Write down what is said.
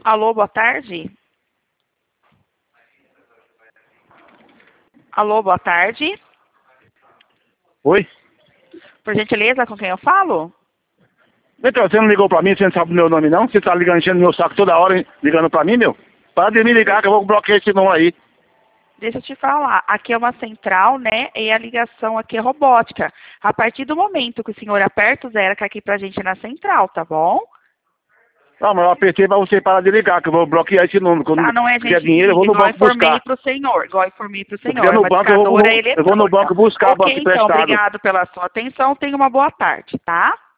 Alô, boa tarde. Alô, boa tarde. Oi? Por gentileza, com quem eu falo? Então, você não ligou pra mim, você não sabe o meu nome não? Você tá ligando, enchendo meu saco toda hora, hein? Ligando pra mim, meu? Para de me ligar que eu vou bloquear esse nome aí. Deixa eu te falar, aqui é uma central, né, e a ligação aqui é robótica. A partir do momento que o senhor aperta o zero, que é aqui pra gente na central, tá bom? Não, mas eu apertei pra você parar de ligar, que eu vou bloquear esse número. Quando Tá, não é, quiser gente, dinheiro, eu vou seguinte, no igual eu banco informei buscar. pro senhor, igual eu informei pro Se eu senhor, quiser é no uma banco, discadora eu vou no eletrônica. banco buscar banco Ok, então, emprestado. obrigado pela sua atenção, tenha uma boa tarde, tá?